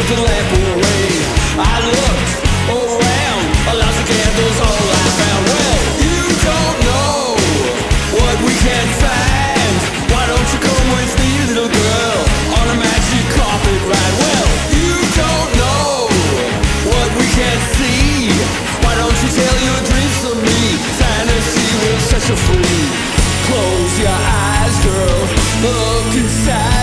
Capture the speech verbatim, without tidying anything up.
put the lamp away. I looked around, a lots of candles, all I found. Well, you don't know what we can find. Why don't you come with me, little girl, on a magic carpet ride? Well, you don't know what we can see. Why don't you tell your dreams to me? Fantasy will set you free. Close your eyes, girl, look inside.